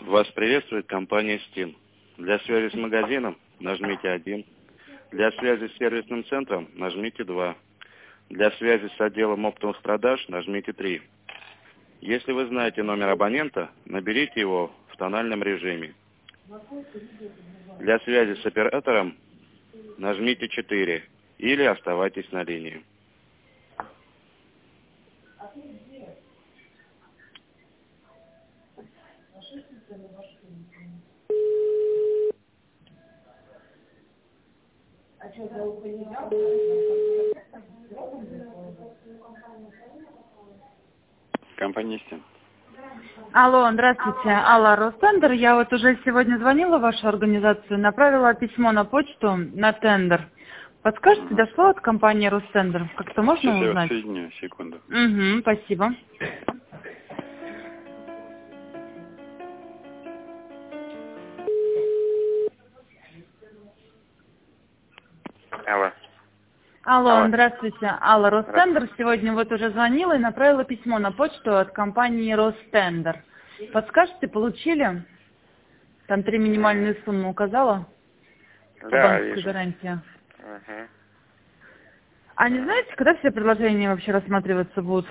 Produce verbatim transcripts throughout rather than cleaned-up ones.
Вас приветствует компания Steam. Для связи с магазином нажмите один. Для связи с сервисным центром нажмите два. Для связи с отделом оптовых продаж нажмите три. Если вы знаете номер абонента, наберите его в тональном режиме. Для связи с оператором нажмите четыре или оставайтесь на линии. Компания Steam. Алло, здравствуйте. Алла, Ростендер. Я вот уже сегодня звонила в вашу организацию, направила письмо на почту на тендер. Подскажете, Угу. дошло от компании Ростендер? Как-то можно Сейчас я вас узнать? соединю, секунду. Угу, спасибо. Алло. Алло, Алло. здравствуйте. Алла, Ростендер. Сегодня вот уже звонила и направила письмо на почту от компании Ростендер. Подскажете, получили? Там три минимальные суммы указала? По Да, банковской вижу. гарантии. Угу. А не знаете, когда все предложения вообще рассматриваться будут?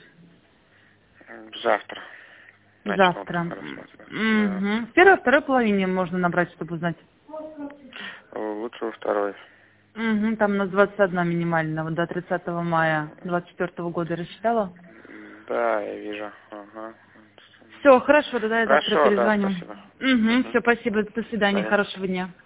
Завтра. Завтра. Угу. В первой, второй половине можно набрать, чтобы узнать. Лучше во второй. Угу. Там у нас двадцать одна минимально, вот до тридцатого мая двадцать четвёртого года рассчитала. Да, я вижу. Ага. Все, хорошо, тогда я завтра Хорошо, да, перезвоню. спасибо. Угу. Угу. Все, спасибо, до свидания, Понятно. хорошего дня.